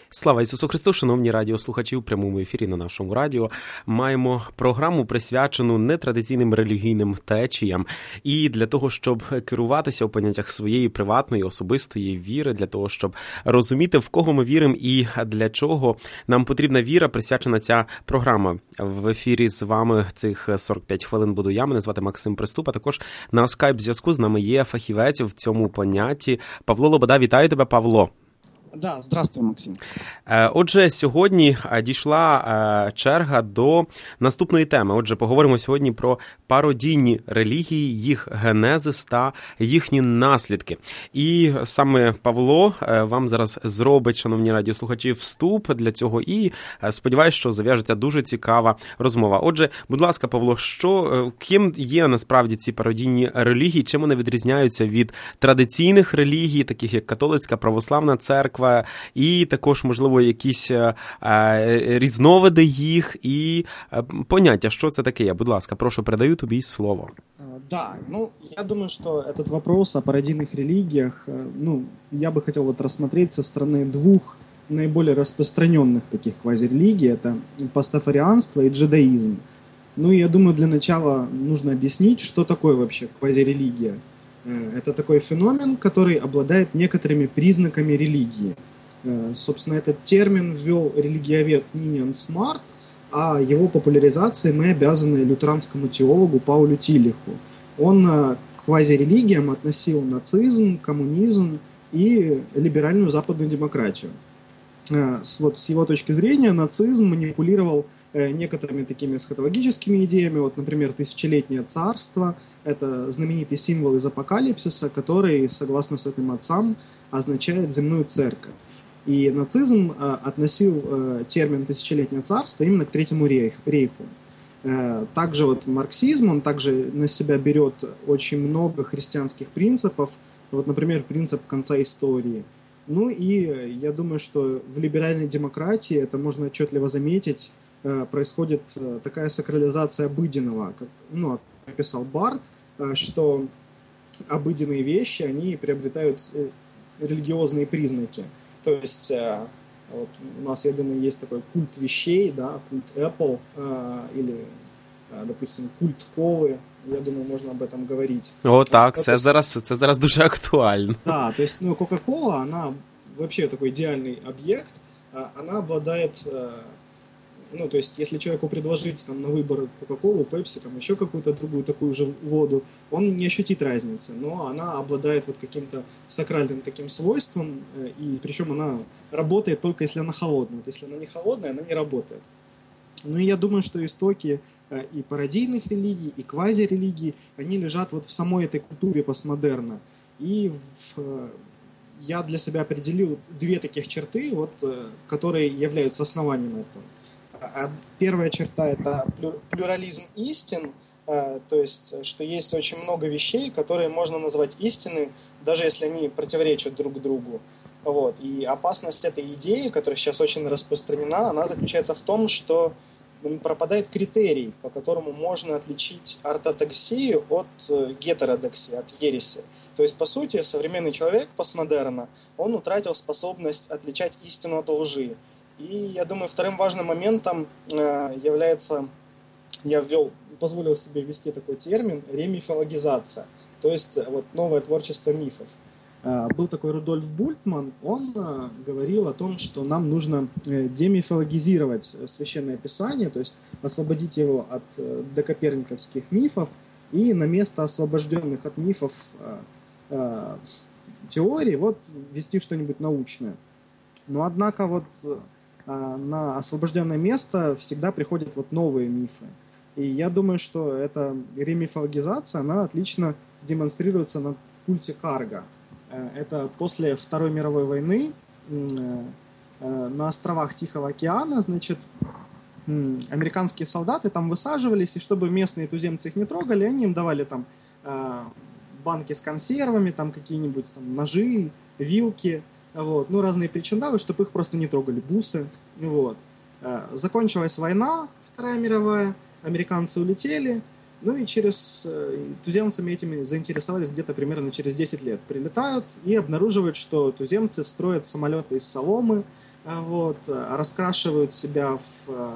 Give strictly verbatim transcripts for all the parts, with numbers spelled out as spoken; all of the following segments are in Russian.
Слава Ісусу Христу, шановні радіослухачі, у прямому ефірі на нашому радіо маємо програму, присвячену нетрадиційним релігійним течіям. І для того, щоб керуватися у поняттях своєї приватної, особистої віри, для того, щоб розуміти, в кого ми віримо і для чого нам потрібна віра, присвячена ця програма. В ефірі з вами цих сорок п'ять хвилин буду я, мене звати Максим Приступ, а також на скайп-зв'язку з нами є фахівець в цьому понятті. Павло Лобода, вітаю тебе, Павло. Да, здравствуй, Максим. Отже, сьогодні дійшла черга до наступної теми. Отже, поговоримо сьогодні про пародійні релігії, їх генезис та їхні наслідки. І саме Павло вам зараз зробить, шановні радіослухачі, вступ для цього і сподіваюся, що зав'яжеться дуже цікава розмова. Отже, будь ласка, Павло, що, ким є насправді ці пародійні релігії, чим вони відрізняються від традиційних релігій, таких як католицька, православна церква, і також, можливо, якісь е, різновиди їх і е, поняття, що це таке є. Будь ласка, прошу, передаю тобі слово. Да, ну, я думаю, что этот вопрос о пародийных религиях, ну, я бы хотел вот рассмотреть со стороны двух наиболее распространенных таких квазирелигий, это пастафарианство и джедаизм. Ну, я думаю, для начала нужно объяснить, что такое вообще квазирелигия. Это такой феномен, который обладает некоторыми признаками религии. Собственно, этот термин ввел религиовед Ниниан Смарт, а его популяризацией мы обязаны лютеранскому теологу Паулю Тиллиху. Он к квазирелигиям относил нацизм, коммунизм и либеральную западную демократию. Вот с его точки зрения нацизм манипулировал некоторыми такими эсхатологическими идеями. Вот, например, тысячелетнее царство – это знаменитый символ из Апокалипсиса, который, согласно святым отцам, означает земную церковь. И нацизм относил термин «тысячелетнее царство» именно к Третьему рейху. Также вот марксизм, он также на себя берет очень много христианских принципов. Вот, например, принцип конца истории. Ну и я думаю, что в либеральной демократии, это можно отчетливо заметить, происходит такая сакрализация обыденного. Как, ну, написал Барт, что обыденные вещи, они приобретают религиозные признаки. То есть вот у нас, я думаю, есть такой культ вещей, да, культ Apple или, допустим, культ колы. Я думаю, можно об этом говорить. О, так, ну, це, есть... зараз, це зараз дуже актуально. Да, то есть, ну, Coca-Cola, она вообще такой идеальный объект, она обладает... Ну, то есть, если человеку предложить там, на выбор Кока-Колу, Пепси, там, еще какую-то другую такую же воду, он не ощутит разницы, но она обладает вот каким-то сакральным таким свойством, и причем она работает только если она холодная. Вот если она не холодная, она не работает. Ну, и я думаю, что истоки и пародийных религий, и квазирелигий, они лежат вот в самой этой культуре постмодерна. И в, я для себя определил две таких черты, вот, которые являются основанием этого. Первая черта – это плюрализм истин, то есть, что есть очень много вещей, которые можно назвать истиной, даже если они противоречат друг другу. Вот. И опасность этой идеи, которая сейчас очень распространена, она заключается в том, что пропадает критерий, по которому можно отличить ортодоксию от гетеродоксии, от ереси. То есть, по сути, современный человек постмодерна, он утратил способность отличать истину от лжи. И я думаю, вторым важным моментом э, является, я ввел, позволил себе ввести такой термин, ремифологизация, то есть вот новое творчество мифов. Э, был такой Рудольф Бультман, он э, говорил о том, что нам нужно э, демифологизировать Священное Писание, то есть освободить его от э, докоперниковских мифов и на место освобожденных от мифов э, э, теорий вот ввести что-нибудь научное. Но однако вот на освобожденное место всегда приходят вот новые мифы. И я думаю, что эта ремифологизация, она отлично демонстрируется на культе Карга. Это после Второй мировой войны на островах Тихого океана, значит, американские солдаты там высаживались, и чтобы местные туземцы их не трогали, они им давали там банки с консервами, там какие-нибудь там ножи, вилки, вот, ну, разные причиндалы, чтобы их просто не трогали, бусы, вот. Закончилась война, Вторая мировая, американцы улетели, ну и через туземцами этими заинтересовались где-то примерно через десять лет. Прилетают и обнаруживают, что туземцы строят самолеты из соломы, вот, раскрашивают себя в,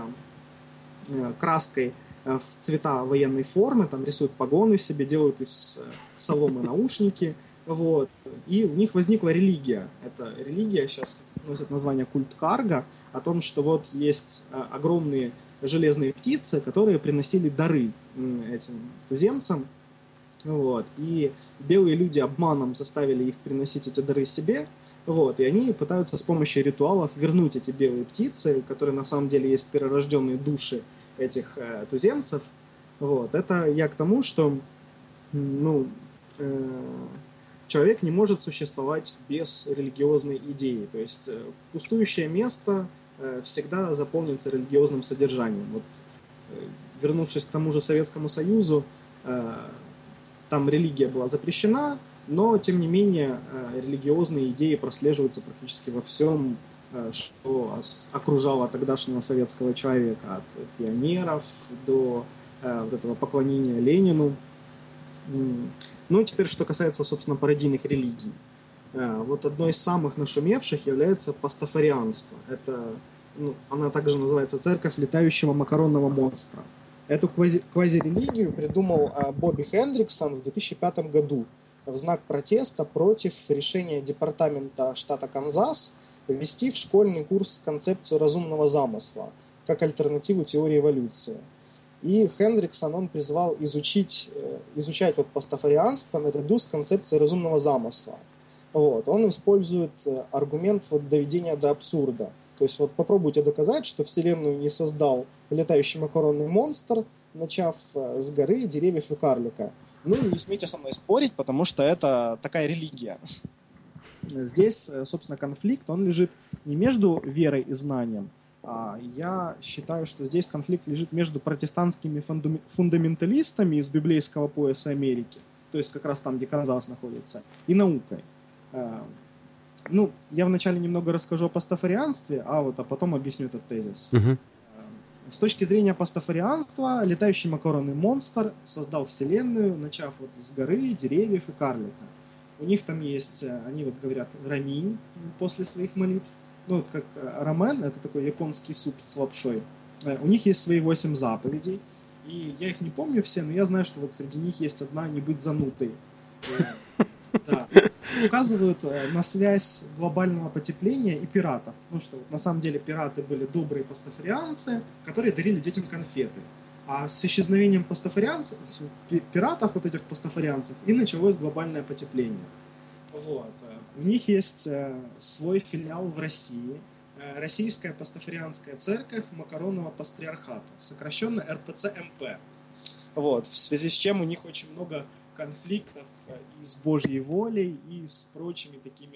краской в цвета военной формы, там рисуют погоны себе, делают из соломы наушники, вот, и у них возникла религия. Эта религия сейчас носит название культ Карга, о том, что вот есть огромные железные птицы, которые приносили дары этим туземцам, вот, и белые люди обманом заставили их приносить эти дары себе, вот, и они пытаются с помощью ритуалов вернуть эти белые птицы, которые на самом деле есть перерожденные души этих э, туземцев. Вот. Это я к тому, что ну, э, человек не может существовать без религиозной идеи. То есть э, пустующее место э, всегда заполнится религиозным содержанием. Вот, э, вернувшись к тому же Советскому Союзу, э, там религия была запрещена, но, тем не менее, э, религиозные идеи прослеживаются практически во всем, что окружало тогдашнего советского человека, от пионеров до э, вот этого поклонения Ленину. Ну и теперь, что касается, собственно, пародийных религий. Э, вот одной из самых нашумевших является пастафарианство. Это, ну, она также называется «Церковь летающего макаронного монстра». Эту квази- квазирелигию придумал э, Бобби Хендриксон в две тысячи пятом году в знак протеста против решения департамента штата Канзас ввести в школьный курс концепцию разумного замысла как альтернативу теории эволюции. И Хендриксон, он призвал изучить, изучать вот пастафарианство наряду с концепцией разумного замысла. Вот. Он использует аргумент вот доведения до абсурда. То есть вот попробуйте доказать, что Вселенную не создал летающий макаронный монстр, начав с горы, деревьев и карлика. Ну и не смейте со мной спорить, потому что это такая религия. Здесь, собственно, конфликт, он лежит не между верой и знанием, а я считаю, что здесь конфликт лежит между протестантскими фундаменталистами из библейского пояса Америки, то есть как раз там, где Канзас находится, и наукой. Ну, я вначале немного расскажу о пастафарианстве, а вот а потом объясню этот тезис. Uh-huh. С точки зрения пастафарианства, летающий макаронный монстр создал Вселенную, начав вот с горы, деревьев и карлика. У них там есть, они вот говорят раминь после своих молитв. Ну, вот как рамен, это такой японский суп с лапшой. У них есть свои восемь заповедей. И я их не помню все, но я знаю, что вот среди них есть одна «не быть занудой». Да. Указывают на связь глобального потепления и пиратов. Ну что, вот на самом деле пираты были добрые пастафарианцы, которые дарили детям конфеты. А с исчезновением пастафарианцев, пиратов, вот этих пастафарианцев, и началось глобальное потепление. Вот. У них есть свой филиал в России. Российская пастафарианская церковь Макаронного патриархата, сокращенно эр пэ цэ эм пэ. Вот. В связи с чем у них очень много конфликтов и с Божьей волей, і з прочими такими...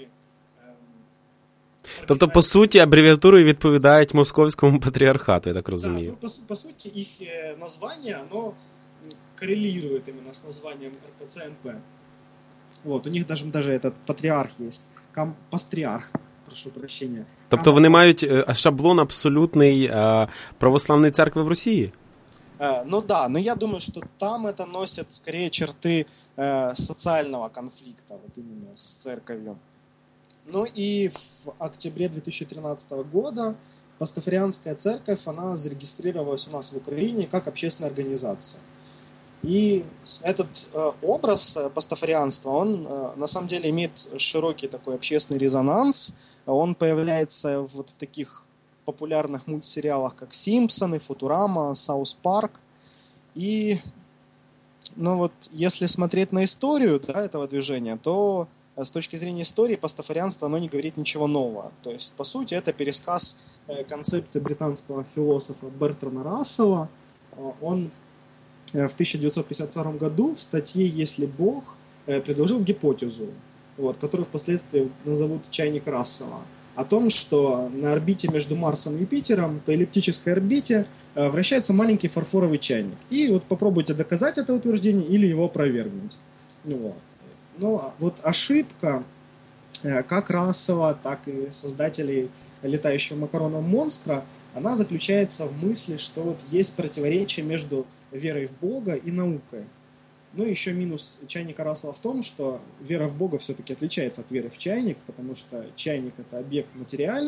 Ем, тобто, по суті, абревіатури відповідають Московському патріархату, я так розумію. Да, ну, по, по суті, їх названня, оно коррелирует именно с названием эр пэ цэ эм пэ. Вот, у них даже, даже этот патриарх есть. Кам, пастриарх, прошу прощения. Тобто Кам, вони мають шаблон абсолютний е, православної церкви в Росії? Э, ну да, но я думаю, что там это носит скорее черты э, социального конфликта, вот именно с церковью. Ну и в октябре две тысячи тринадцатого года пастафарианская церковь, она зарегистрировалась у нас в Украине как общественная организация. И этот э, образ пастафарианства, он э, на самом деле имеет широкий такой общественный резонанс. Он появляется вот в таких популярных мультсериалах, как «Симпсоны», «Футурама», «Саус Парк». И, ну вот, если смотреть на историю, да, этого движения, то с точки зрения истории пастафарианство, оно не говорит ничего нового. То есть, по сути, это пересказ концепции британского философа Бертрана Рассела. Он в тысяча девятьсот пятьдесят втором году в статье «Есть ли Бог» предложил гипотезу, вот, которую впоследствии назовут «Чайник Рассела», о том, что на орбите между Марсом и Юпитером, по эллиптической орбите, вращается маленький фарфоровый чайник. И вот попробуйте доказать это утверждение или его опровергнуть. Ну, вот. Но вот ошибка как Рассела, так и создателей летающего макаронного монстра, она заключается в мысли, что вот есть противоречие между верой в Бога и наукой. Ну, еще минус чайника Рассела в том, что вера в Бога все-таки отличается от веры в чайник, потому что чайник – это объект материальный,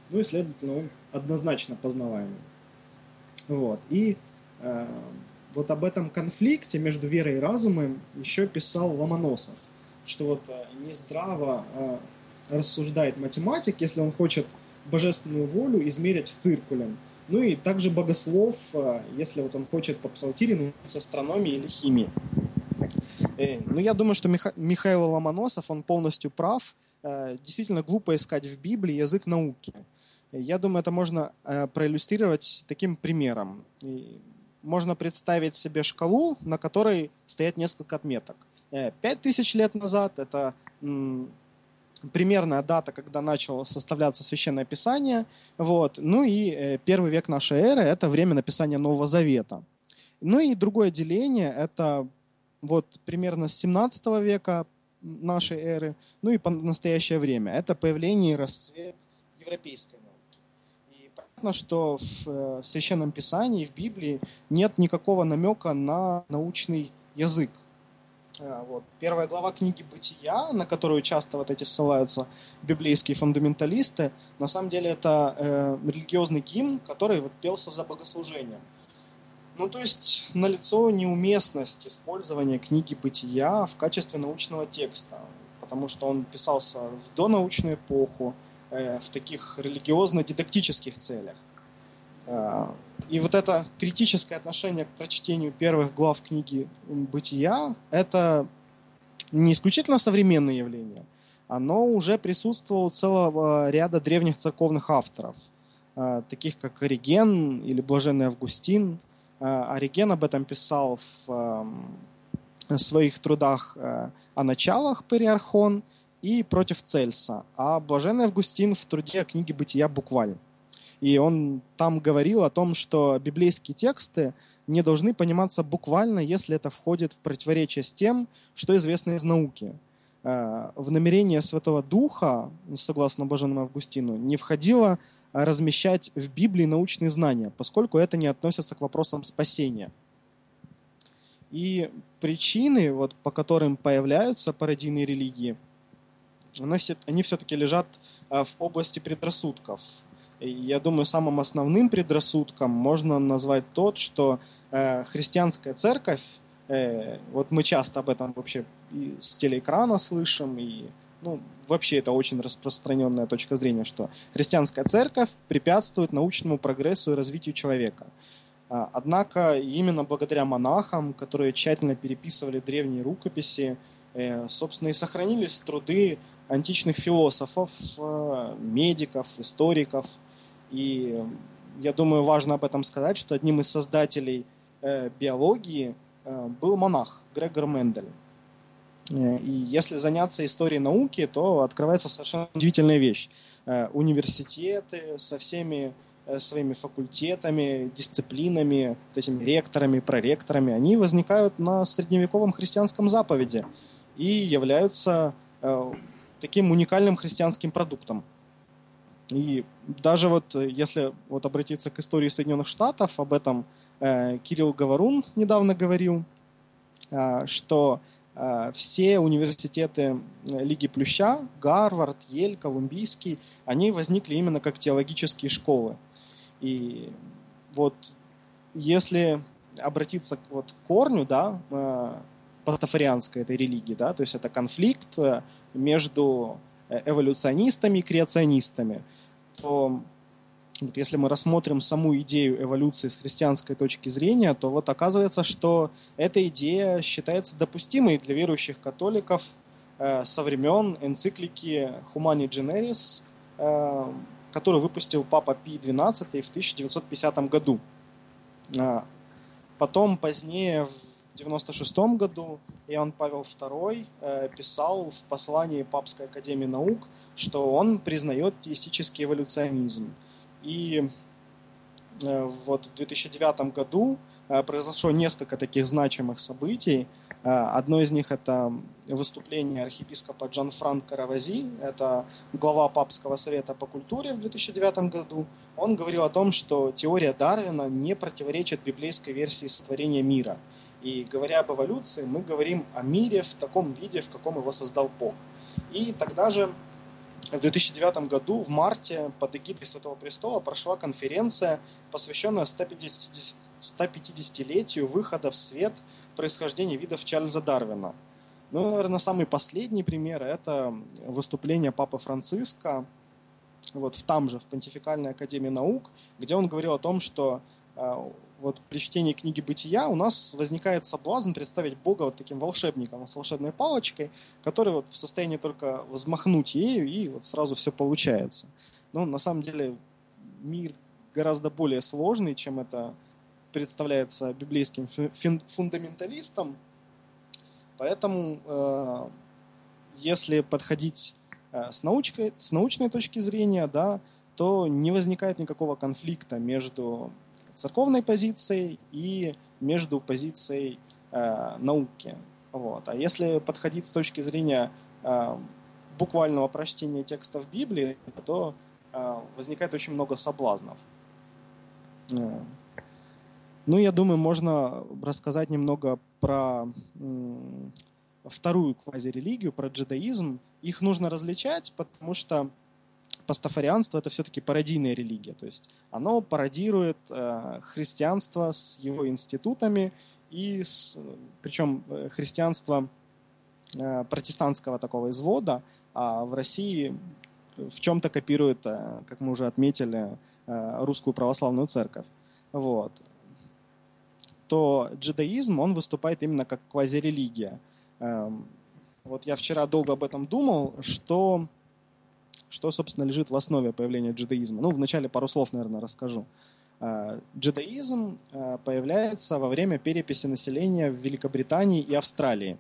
ну и, следовательно, он однозначно познаваемый. Вот. И э, вот об этом конфликте между верой и разумом еще писал Ломоносов, что вот э, нездраво э, рассуждает математик, если он хочет божественную волю измерить циркулем. Ну и также богослов, э, если вот он хочет по псалтире научиться астрономии или химии. Э, ну, я думаю, что Миха- Михаил Ломоносов, он полностью прав. Э, действительно глупо искать в Библии язык науки. Я думаю, это можно э, проиллюстрировать таким примером. И можно представить себе шкалу, на которой стоят несколько отметок. Э, Пять тысяч лет назад – это м, примерная дата, когда начало составляться Священное Писание. Вот. Ну и э, первый век нашей эры – это время написания Нового Завета. Ну и другое деление – это вот примерно с семнадцатого века нашей эры, ну и по настоящее время. Это появление и расцвет европейской науки. И понятно, что в э, Священном Писании, в Библии нет никакого намека на научный язык. Э, Вот. Первая глава книги «Бытия», на которую часто вот эти ссылаются библейские фундаменталисты, на самом деле это э, религиозный гимн, который вот пелся за богослужением. Ну, то есть налицо неуместность использования книги «Бытия» в качестве научного текста, потому что он писался в донаучную эпоху, э, в таких религиозно-дидактических целях. Э, и вот это критическое отношение к прочтению первых глав книги «Бытия» – это не исключительно современное явление, оно уже присутствовало у целого ряда древних церковных авторов, э, таких как Ориген или Блаженный Августин. Ориген об этом писал в э, своих трудах э, о началах Периархон и против Цельса, а Блаженный Августин в труде о книге «Бытия» буквально. И он там говорил о том, что библейские тексты не должны пониматься буквально, если это входит в противоречие с тем, что известно из науки. Э, в намерение Святого Духа, согласно Блаженному Августину, не входило размещать в Библии научные знания, поскольку это не относится к вопросам спасения. И причины, вот, по которым появляются пародийные религии, они все-таки лежат в области предрассудков. И я думаю, самым основным предрассудком можно назвать тот, что христианская церковь, вот мы часто об этом вообще и с телеэкрана слышим, и ну, вообще это очень распространенная точка зрения, что христианская церковь препятствует научному прогрессу и развитию человека. Однако именно благодаря монахам, которые тщательно переписывали древние рукописи, собственно, и сохранились труды античных философов, медиков, историков. И я думаю, важно об этом сказать, что одним из создателей биологии был монах Грегор Мендель. И если заняться историей науки, то открывается совершенно удивительная вещь. Университеты со всеми своими факультетами, дисциплинами, вот этими ректорами, проректорами, они возникают на средневековом христианском заповеди и являются таким уникальным христианским продуктом. И даже вот если вот обратиться к истории Соединенных Штатов, об этом Кирилл Говорун недавно говорил, что все университеты Лиги Плюща, Гарвард, Ель, Колумбийский, они возникли именно как теологические школы. И вот если обратиться вот к корню, да, пастафарианской этой религии, да, то есть это конфликт между эволюционистами и креационистами, то вот если мы рассмотрим саму идею эволюции с христианской точки зрения, то вот оказывается, что эта идея считается допустимой для верующих католиков э, со времен энциклики Humani Generis, э, которую выпустил Папа Пий двенадцатый в тысяча девятьсот пятидесятом году. Э, потом, позднее, в девяносто шестом году, Иоанн Павел второй э, писал в послании Папской академии наук, что он признает теистический эволюционизм. И э, вот в две тысячи девятом году э, произошло несколько таких значимых событий. Э, одно из них – это выступление архиепископа Джанфранко Равази, это глава Папского совета по культуре в две тысячи девятом году. Он говорил о том, что теория Дарвина не противоречит библейской версии сотворения мира. И говоря об эволюции, мы говорим о мире в таком виде, в каком его создал Бог. И тогда же в две тысячи девятом году в марте под эгидой Святого Престола прошла конференция, посвященная ста пятидесятилетию выхода в свет происхождения видов Чарльза Дарвина. Ну, наверное, самый последний пример – это выступление Папы Франциска вот в там же, в Понтификальной академии наук, где он говорил о том, что э, вот при чтении книги «Бытия» у нас возникает соблазн представить Бога вот таким волшебником с волшебной палочкой, который вот в состоянии только взмахнуть ею, и вот сразу все получается. Но на самом деле мир гораздо более сложный, чем это представляется библейским фундаменталистам. Поэтому, э, если подходить э, с, научкой, с научной точки зрения, да, то не возникает никакого конфликта между церковной позицией и между позицией э, науки. Вот. А если подходить с точки зрения э, буквального прочтения текстов Библии, то э, возникает очень много соблазнов. Ну, я думаю, можно рассказать немного про м, вторую квазирелигию, про джедаизм. Их нужно различать, потому что пастафарианство – это все-таки пародийная религия. То есть оно пародирует э, христианство с его институтами, и с, причем христианство э, протестантского такого извода, а в России в чем-то копирует, э, как мы уже отметили, э, русскую православную церковь. Вот. То джедаизм, он выступает именно как квазирелигия. Вот я вчера долго об этом думал, что, что, собственно, лежит в основе появления джедаизма. Ну, вначале пару слов, наверное, расскажу. Джедаизм появляется во время переписи населения в Великобритании и Австралии.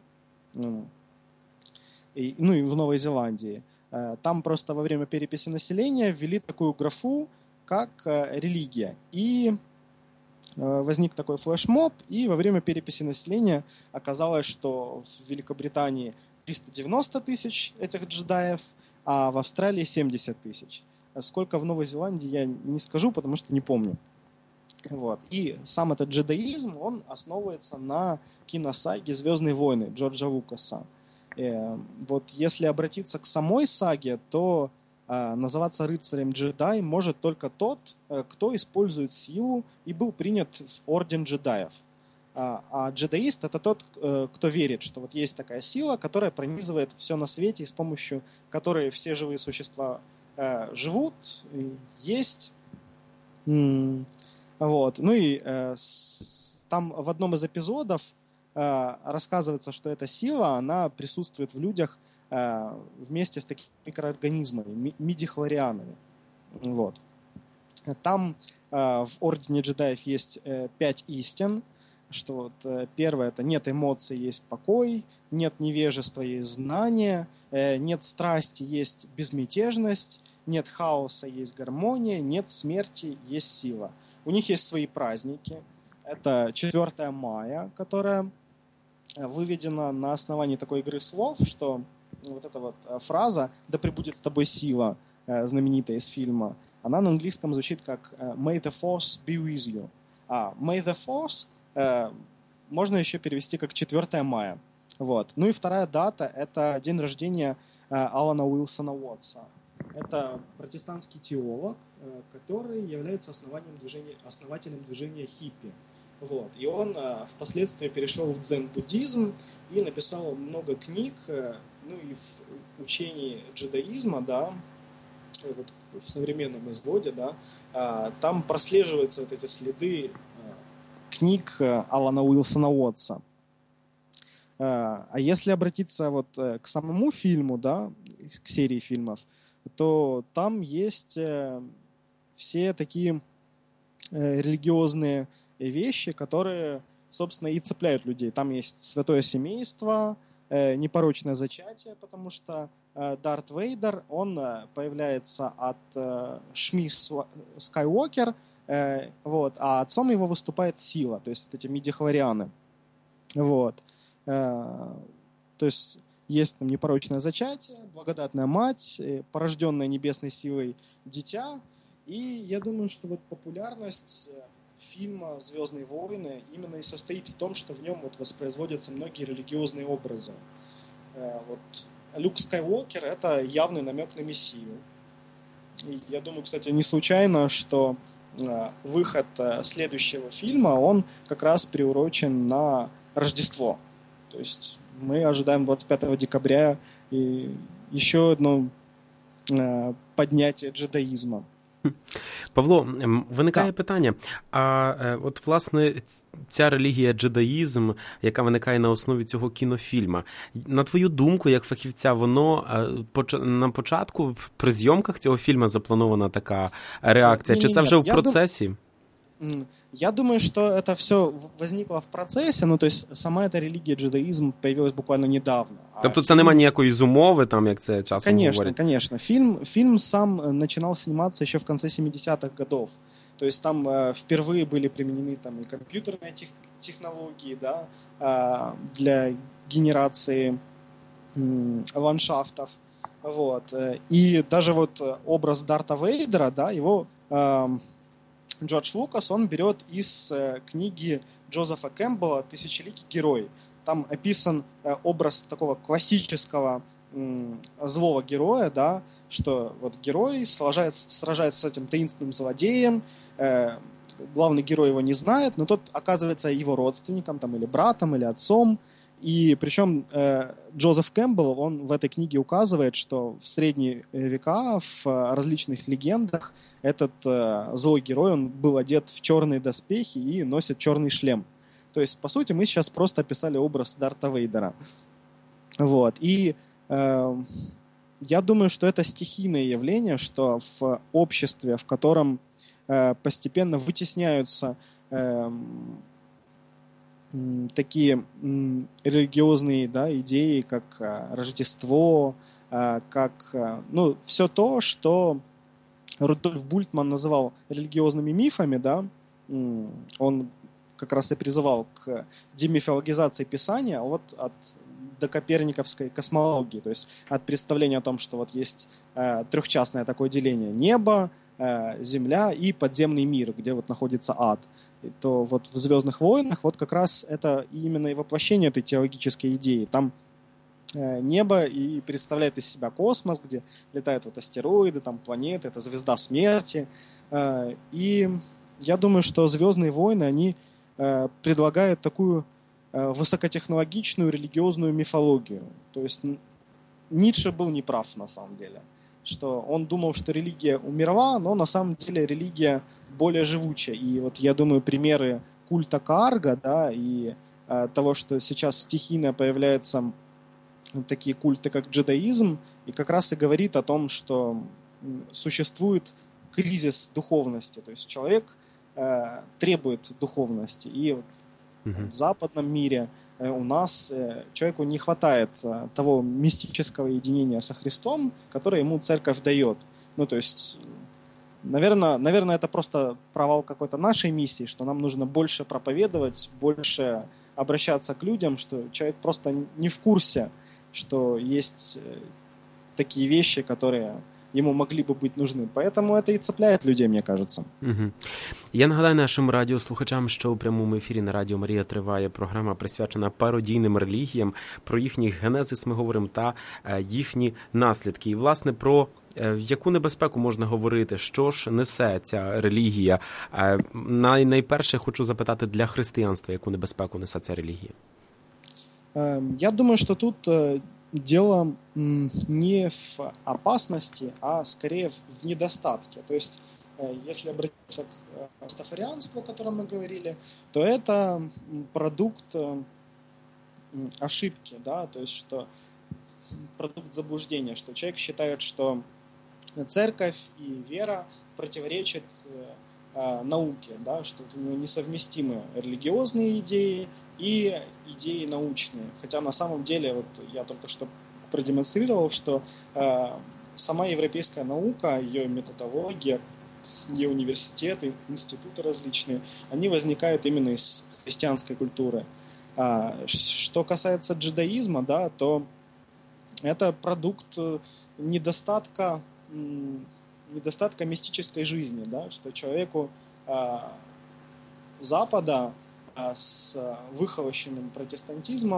И, ну и в Новой Зеландии. Там просто во время переписи населения ввели такую графу, как религия. И возник такой флешмоб, и во время переписи населения оказалось, что в Великобритании триста девяносто тысяч этих джедаев, а в Австралии семьдесят тысяч. Сколько в Новой Зеландии, я не скажу, потому что не помню. Вот. И сам этот джедаизм, он основывается на киносаге «Звездные войны» Джорджа Лукаса. И вот если обратиться к самой саге, то называться рыцарем джедай может только тот, кто использует силу и был принят в орден джедаев. А джедаист – это тот, кто верит, что вот есть такая сила, которая пронизывает все на свете, и с помощью которой все живые существа живут, есть. Вот. Ну и там в одном из эпизодов рассказывается, что эта сила, она присутствует в людях вместе с такими микроорганизмами, мидихлорианами. Вот. Там э, в Ордене джедаев есть э, пять истин, что вот, э, первое – это нет эмоций, есть покой, нет невежества, есть знание, э, нет страсти, есть безмятежность, нет хаоса, есть гармония, нет смерти, есть сила. У них есть свои праздники. Это четвёртое мая, которая выведена на основании такой игры слов, что вот эта вот фраза «Да пребудет с тобой сила», знаменитая из фильма, она на английском звучит как «May the force be with you». А «May the force» э, можно еще перевести как четвёртое мая. Вот. Ну и вторая дата – это день рождения э, Алана Уилсона Уотса. Это протестантский теолог, э, который является основателем движения, основателем движения хиппи. Вот. И он э, впоследствии перешел в дзен-буддизм и написал много книг, э, ну и в учении джедаизма, да, вот в современном изводе, да, э, там прослеживаются вот эти следы э, книг э, Алана Уилсона Уотса. Э, а если обратиться вот э, к самому фильму, да, к серии фильмов, то там есть э, все такие э, религиозные вещи, которые, собственно, и цепляют людей. Там есть святое семейство, э, непорочное зачатие, потому что э, Дарт Вейдер, он э, появляется от э, Шми Скайуокер, э, вот, а отцом его выступает Сила, то есть эти мидихлорианы. Вот. Э, то есть есть там непорочное зачатие, благодатная мать, э, порожденная небесной силой дитя, и я думаю, что вот популярность фильма «Звездные войны» именно и состоит в том, что в нем вот воспроизводятся многие религиозные образы. Вот Люк Скайуокер — это явный намек на Мессию. И я думаю, кстати, не случайно, что выход следующего фильма, он как раз приурочен на Рождество. То есть мы ожидаем двадцать пятого декабря и еще одно подняття джедаїзму. Павло, виникає Так. питання, а от, власне, ця релігія джедаїзм, яка виникає на основі цього кінофільма, на твою думку, як фахівця, воно на початку, при зйомках цього фільму запланована така реакція, ні, чи ні, це вже ні. в Я процесі? Дум... Я думаю, что это все возникло в процессе, ну, то есть сама эта религия, джедаизм появилась буквально недавно. Тобто а це фильм... нема ніякої зумови, там, як це часом Конечно, говорять? конечно. Фильм, фильм сам начинал сниматься еще в конце семидесятых годов. То есть там э, впервые были применены там, и компьютерные тех, технологии, да, э, для генерации э, ландшафтов. Вот. И даже вот образ Дарта Вейдера, да, его... Э, Джордж Лукас, он берет из э, книги Джозефа Кэмпбелла «Тысячеликий герой». Там описан э, образ такого классического э, злого героя, да, что вот герой сражается, сражается с этим таинственным злодеем, э, главный герой его не знает, но тот оказывается его родственником, там, или братом, или отцом. И причем э, Джозеф Кэмпбелл, он в этой книге указывает, что в средние века в э, различных легендах этот э, злой герой, он был одет в черные доспехи и носит черный шлем. То есть, по сути, мы сейчас просто описали образ Дарта Вейдера. Вот. И э, я думаю, что это стихийное явление, что в обществе, в котором э, постепенно вытесняются э, такие м, религиозные, да, идеи, как а, Рождество, а, как а, ну, все то, что Рудольф Бультман называл религиозными мифами, да, м, он как раз и призывал к демифологизации Писания вот от докоперниковской космологии, то есть от представления о том, что вот есть э, трехчастное такое деление: небо, э, земля и подземный мир, где вот находится ад. То вот в «Звездных войнах» вот как раз это именно и воплощение этой теологической идеи. Там э, небо и представляет из себя космос, где летают вот астероиды, там планеты, это звезда смерти. Э, и я думаю, что «Звездные войны», они э, предлагают такую э, высокотехнологичную религиозную мифологию. То есть Ницше был неправ на самом деле, что он думал, что религия умерла, но на самом деле религия более живучая. И вот я думаю, примеры культа Каарга, да, и э, того, что сейчас стихийно появляются такие культы, как джедаизм, и как раз и говорит о том, что существует кризис духовности. То есть человек э, требует духовности. И вот mm-hmm. в западном мире э, у нас э, человеку не хватает э, того мистического единения со Христом, которое ему церковь дает. Ну, то есть... Наверное, наверное, это просто провал какой-то нашей миссии, что нам нужно больше проповедовать, больше обращаться к людям, что человек просто не в курсе, что есть такие вещи, которые ему могли бы быть нужны. Поэтому это и цепляет людей, мне кажется. Угу. Я нагадаю нашим радіослухачам, що у прямому ефірі на Радіо Марія триває програма, присвячена пародійним релігіям, про їхній генезис ми говоримо та їхні наслідки. І, власне, про яку небезпеку можна говорити, що ж несе ця релігія. Най, найперше хочу запитати для християнства, яку небезпеку несе ця релігія? Я думаю, что тут дело не в опасности, а скорее в недостатке. То есть, если обратиться к пастафарианству, о котором мы говорили, то это продукт ошибки, да, то есть, что продукт заблуждения, что человек считает, что церковь и вера противоречат э, науке, да, что у него несовместимы религиозные идеи и идеи научные. Хотя на самом деле, вот я только что продемонстрировал, что э, сама европейская наука, ее методология, ее университеты, институты различные, они возникают именно из христианской культуры. А, что касается джедаизма, да, то это продукт недостатка недостатка мистической жизни, да, что человеку э, Запада э, с выхолощенным протестантизмом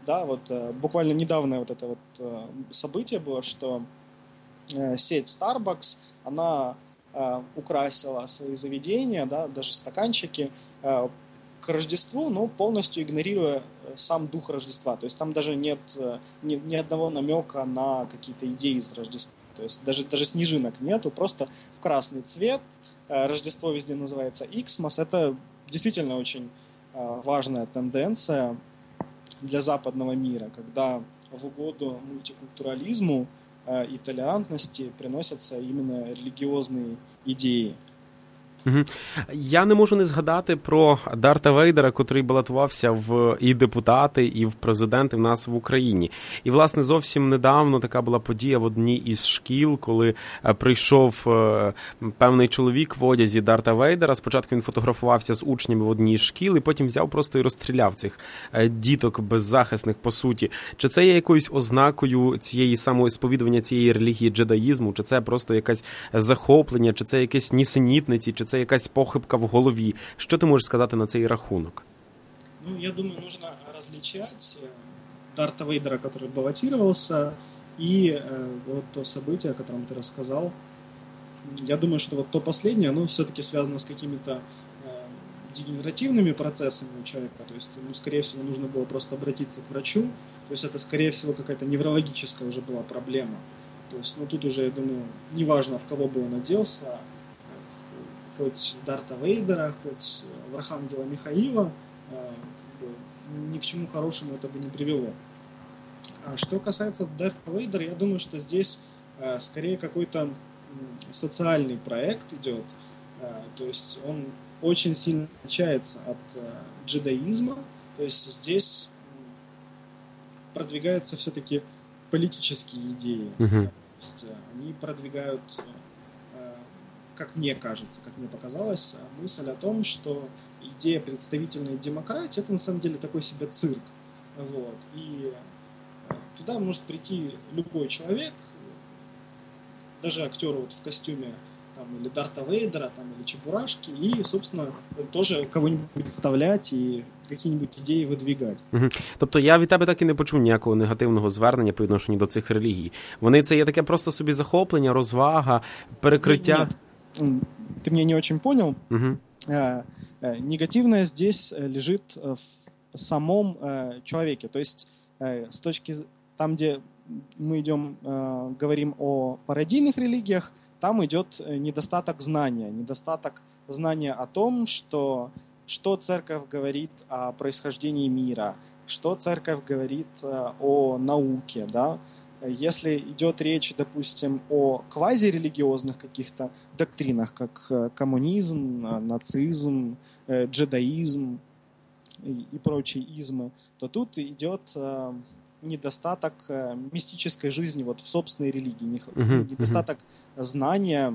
да, вот буквально недавно вот это вот событие было, что сеть Starbucks, она украсила свои заведения, да, даже стаканчики к Рождеству, но полностью игнорируя сам дух Рождества. То есть там даже нет ни, ни одного намека на какие-то идеи из Рождества. То есть даже, даже снежинок нету, просто в красный цвет. Рождество везде называется Иксмас. Это действительно очень важная тенденция для западного мира, когда в угоду мультикультурализму и толерантности приносятся именно релігіозні ідеї. Угу. Я не можу не згадати про Дарта Вейдера, котрий балотувався в і депутати, і в президенти в нас в Україні. І, власне, зовсім недавно така була подія в одній із шкіл, коли прийшов певний чоловік в одязі Дарта Вейдера. Спочатку він фотографувався з учнями в одній з шкіл, і потім взяв просто і розстріляв цих діток беззахисних, по суті. Чи це є якоюсь ознакою цієї самосповідування цієї релігії джедаїзму, чи це просто якесь захоплення, чи це якесь нісенітниці, чи це якась похибка в голові? Що ти можеш сказати на цей рахунок? Ну, я думаю, нужно различать Дарта Вейдера, который баллотировался, и э, вот то событие, о котором ты рассказал. Я думаю, что вот то последнее, оно все-таки связано с какими-то э, дегенеративными процессами у человека. То есть, ну, скорее всего, нужно было просто обратиться к врачу. То есть это, скорее всего, какая-то неврологическая уже была проблема. То есть, ну, тут уже, я думаю, неважно, в кого бы он оделся, хоть Дарта Вейдера, хоть в Архангела Михаила, ни к чему хорошему это бы не привело. А что касается Дарта Вейдера, я думаю, что здесь скорее какой-то социальный проект идет, то есть он очень сильно отличается от джедаизма, то есть здесь продвигаются все-таки политические идеи, uh-huh. то есть они продвигают, как мне кажется, как мне показалось, мысль о том, что идея представительной демократии – это на самом деле такой себе цирк. Вот. И туда может прийти любой человек, даже актер вот в костюме там, или Дарта Вейдера, там, или Чебурашки, и, собственно, тоже кого-нибудь представлять и які-небудь ідеї видвігати. Угу. Тобто я від тебе так і не почув ніякого негативного звернення по відношенню до цих релігій. Вони це є таке просто собі захоплення, розвага, перекриття? Нет, нет. Ты меня не очень понял. Угу. Негативное здесь лежит в самом человеке. То есть с точки там, где мы идем, говорим о пародийных религиях, там идет недостаток знания, недостаток знания о том, что, что церковь говорит о происхождении мира, что церковь говорит о науке, да. Если идет речь, допустим, о квазирелигиозных каких-то доктринах, как коммунизм, нацизм, джедаизм и прочие измы, то тут идет недостаток мистической жизни вот в собственной религии, недостаток знания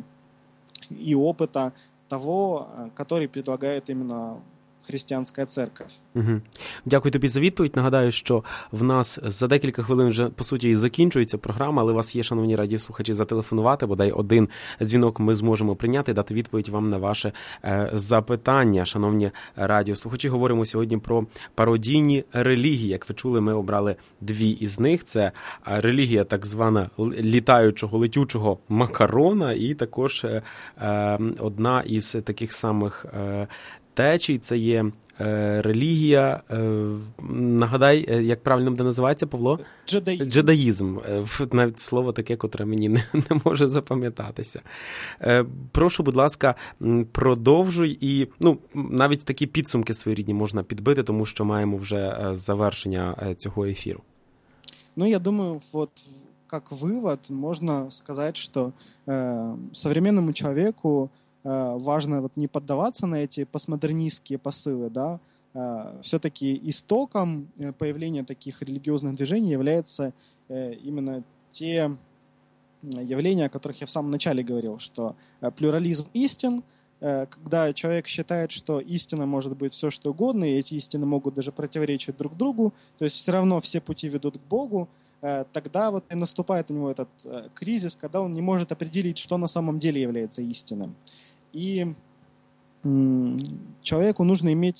и опыта того, который предлагает именно християнська церковь. Угу. Дякую тобі за відповідь. Нагадаю, що в нас за декілька хвилин вже, по суті, і закінчується програма, але у вас є, шановні радіослухачі, зателефонувати, бодай один дзвінок ми зможемо прийняти, дати відповідь вам на ваше е, запитання. Шановні радіослухачі, говоримо сьогодні про пародійні релігії. Як ви чули, ми обрали дві із них. Це релігія так звана літаючого, летючого макарона і також е, е, одна із таких самих е, течій, це є е, релігія, е, нагадай, е, як правильно буде називається, Павло? Джедаїзм. Джедаїзм. Е, навіть слово таке, котре мені не, не може запам'ятатися. Е, прошу, будь ласка, продовжуй і, ну, навіть такі підсумки своєрідні можна підбити, тому що маємо вже завершення цього ефіру. Ну, я думаю, вот как вывод можно сказать, что э, современному человеку важно вот не поддаваться на эти постмодернистские посылы, да, все-таки истоком появления таких религиозных движений является именно те явления, о которых я в самом начале говорил, что плюрализм истин, когда человек считает, что истина может быть все, что угодно, и эти истины могут даже противоречить друг другу, то есть все равно все пути ведут к Богу, тогда вот и наступает у него этот кризис, когда он не может определить, что на самом деле является истиной. И м, человеку нужно иметь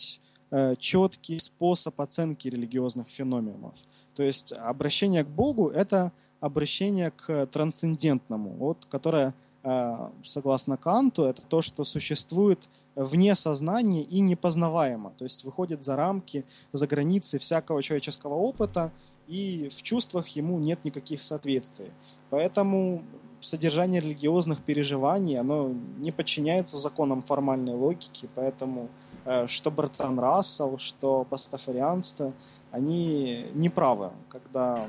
э, четкий способ оценки религиозных феноменов. То есть обращение к Богу – это обращение к трансцендентному, вот, которое, э, согласно Канту, это то, что существует вне сознания и непознаваемо, то есть выходит за рамки, за границы всякого человеческого опыта, и в чувствах ему нет никаких соответствий. Поэтому содержание религиозных переживаний, оно не подчиняется законам формальной логики, поэтому что Бертран Рассел, что пастафарианство, они не правы, когда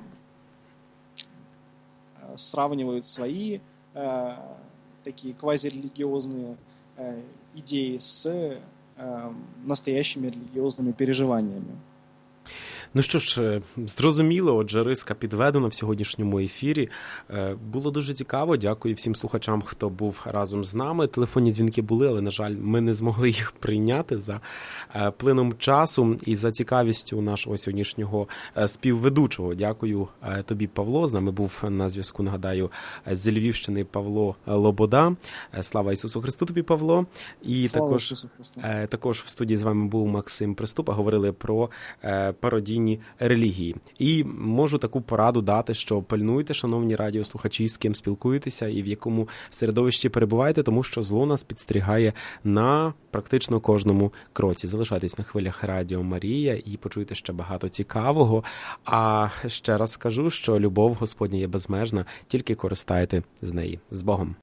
сравнивают свои э, такие квазирелигиозные э, идеи с э, настоящими релігіозними переживаннями. Ну що ж, зрозуміло, отже, риска підведена в сьогоднішньому ефірі. Було дуже цікаво, дякую всім слухачам, хто був разом з нами. Телефонні дзвінки були, але, на жаль, ми не змогли їх прийняти за плином часу і за цікавістю нашого сьогоднішнього співведучого. Дякую тобі, Павло. З нами був на зв'язку, нагадаю, з Львівщини Павло Лобода. Слава Ісусу Христу тобі, Павло. І Слава також, Ісусу Христу. Також в студії з вами був Максим Приступа. Говорили про пародійні релігії. І можу таку пораду дати, що пильнуйте, шановні радіослухачі, з ким спілкуєтеся і в якому середовищі перебуваєте, тому що зло нас підстерігає на практично кожному кроці. Залишайтесь на хвилях Радіо Марія і почуйте ще багато цікавого. А ще раз скажу, що любов Господня є безмежна, тільки користайте з неї. З Богом!